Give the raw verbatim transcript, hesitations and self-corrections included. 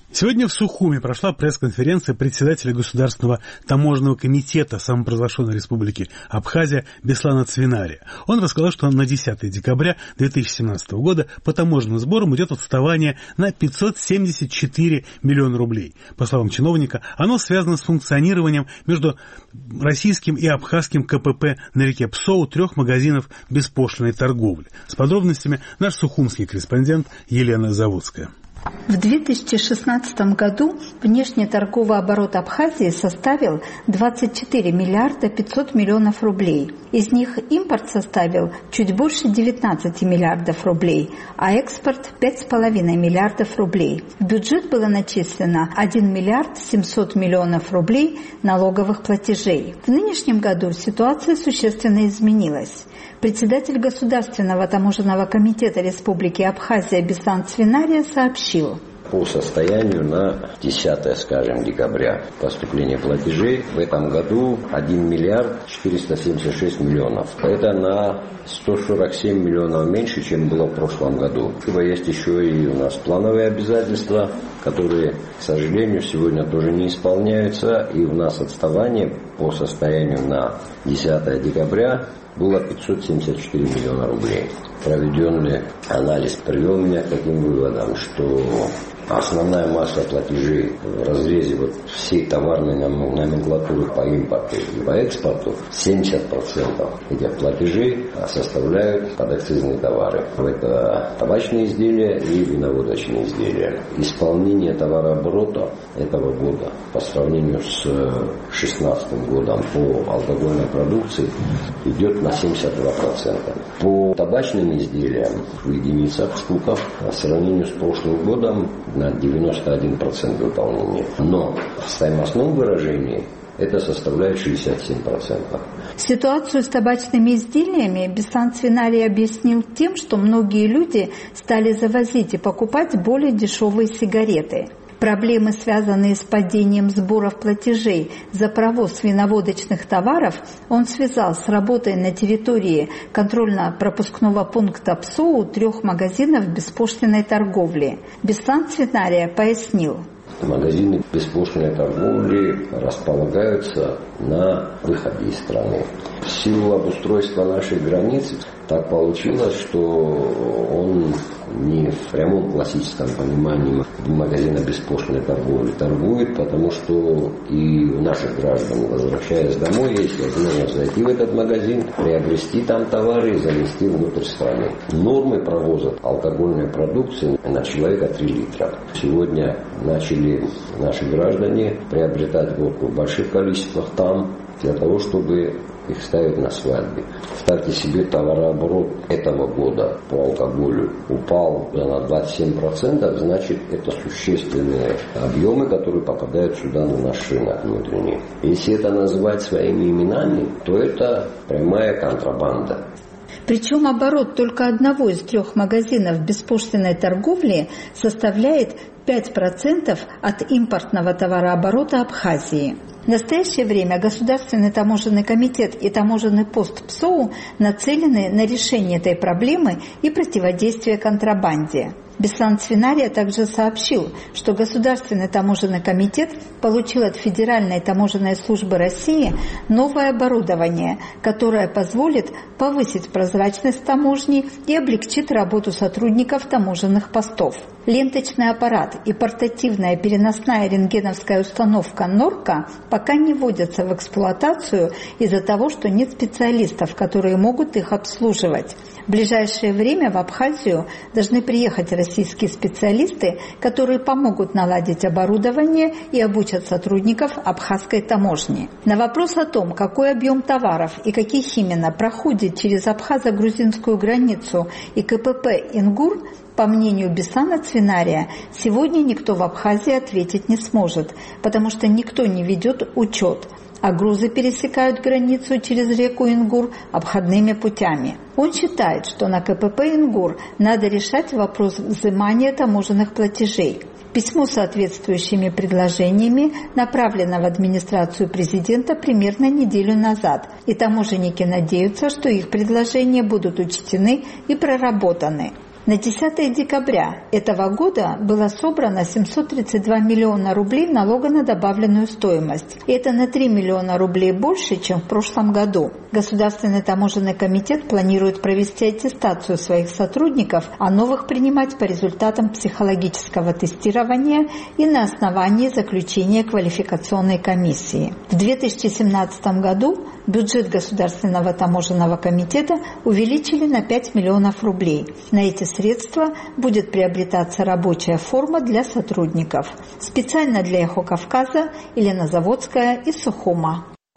Сегодня в Сухуми прошла пресс-конференция председателя Государственного таможенного комитета самопровозглашенной республики Абхазия Беслана Цвинария. Он рассказал, что на десятое декабря две тысячи семнадцатого года по таможенным сборам идет отставание на пятьсот семьдесят четыре миллиона рублей. По словам чиновника, оно связано с функционированием между российским и абхазским КПП на реке Псоу трех магазинов беспошлиной торговли. С подробностями наш сухумский корреспондент Елена Заводская. В две тысячи шестнадцатом году внешний торговый оборот Абхазии составил двадцать четыре миллиарда пятьсот миллионов рублей. Из них импорт составил чуть больше девятнадцать миллиардов рублей, а экспорт пять с половиной миллиардов рублей. В бюджет было начислено один миллиард семьсот миллионов рублей налоговых платежей. В нынешнем году ситуация существенно изменилась. Председатель Государственного таможенного комитета Республики Абхазия Беслан Цвинария сообщил. По состоянию на десятое, скажем, декабря поступления платежей в этом году один миллиард четыреста семьдесят шесть миллионов. Это на сто сорок семь миллионов меньше, чем было в прошлом году. Есть еще и у нас плановые обязательства, которые, к сожалению, сегодня тоже не исполняются. И у нас отставание по состоянию на десятое декабря было пятьсот семьдесят четыре миллиона рублей. Проведенный анализ привел меня к таким выводам, что основная масса платежей в разрезе вот всей товарной номенклатуры по импорту и по экспорту, семьдесят процентов этих платежей составляют подакцизные товары. Это табачные изделия и виноводочные изделия. Исполнение товарооборота этого года по сравнению с две тысячи шестнадцатым годом по алкогольной продукции идет на семьдесят два процента. По табачным изделиям в единицах, штуках, по сравнению с прошлым годом на девяносто один процент выполнения. Но в стоимостном выражении это составляет шестьдесят семь процентов. Ситуацию с табачными изделиями Беслан Цвинарий объяснил тем, что многие люди стали завозить и покупать более дешевые сигареты. Проблемы, связанные с падением сборов платежей за провоз виноводочных товаров, он связал с работой на территории контрольно-пропускного пункта Псоу трех магазинов беспошлиной торговли. Беслан Цвинария пояснил. Магазины беспошлиной торговли располагаются на выходе из страны. В силу обустройства нашей границы так получилось, что он не в прямом классическом понимании магазина беспошлиной торговли торгует, потому что и у наших граждан, возвращаясь домой, есть возможность зайти в этот магазин, приобрести там товары и занести внутрь страны. Нормы провоза алкогольной продукции на человека три литра. Сегодня начали наши граждане приобретать водку в больших количествах там, для того, чтобы их ставить на свадьбе. Ставьте себе, товарооборот этого года по алкоголю упал на двадцать семь процентов, значит, это существенные объемы, которые попадают сюда на наш рынок внутренний. Если это назвать своими именами, то это прямая контрабанда. Причем оборот только одного из трех магазинов беспошлиной торговли составляет пять процентов от импортного товарооборота Абхазии. В настоящее время Государственный таможенный комитет и таможенный пост Псоу нацелены на решение этой проблемы и противодействие контрабанде. Беслан Цвинария также сообщил, что Государственный таможенный комитет получил от Федеральной таможенной службы России новое оборудование, которое позволит повысить прозрачность таможни и облегчит работу сотрудников таможенных постов. Ленточный аппарат и портативная переносная рентгеновская установка «Норка» пока не вводятся в эксплуатацию из-за того, что нет специалистов, которые могут их обслуживать. В ближайшее время в Абхазию должны приехать российские специалисты, которые помогут наладить оборудование и обучат сотрудников абхазской таможни. На вопрос о том, какой объем товаров и каких именно проходит через абхазо-грузинскую границу и КПП «Ингур», по мнению Беслана Цвинария, сегодня никто в Абхазии ответить не сможет, потому что никто не ведет учет, а грузы пересекают границу через реку Ингур обходными путями. Он считает, что на КПП «Ингур» надо решать вопрос взимания таможенных платежей. Письмо с соответствующими предложениями направлено в администрацию президента примерно неделю назад, и таможенники надеются, что их предложения будут учтены и проработаны. На десятое декабря этого года было собрано семьсот тридцать два миллиона рублей налога на добавленную стоимость. Это на три миллиона рублей больше, чем в прошлом году. Государственный таможенный комитет планирует провести аттестацию своих сотрудников, а новых принимать по результатам психологического тестирования и на основании заключения квалификационной комиссии. В две тысячи семнадцатом году бюджет Государственного таможенного комитета увеличили на пять миллионов рублей. На эти средства будет приобретаться рабочая форма для сотрудников. Специально для Эхо Кавказа Елена Заводская из Сухума.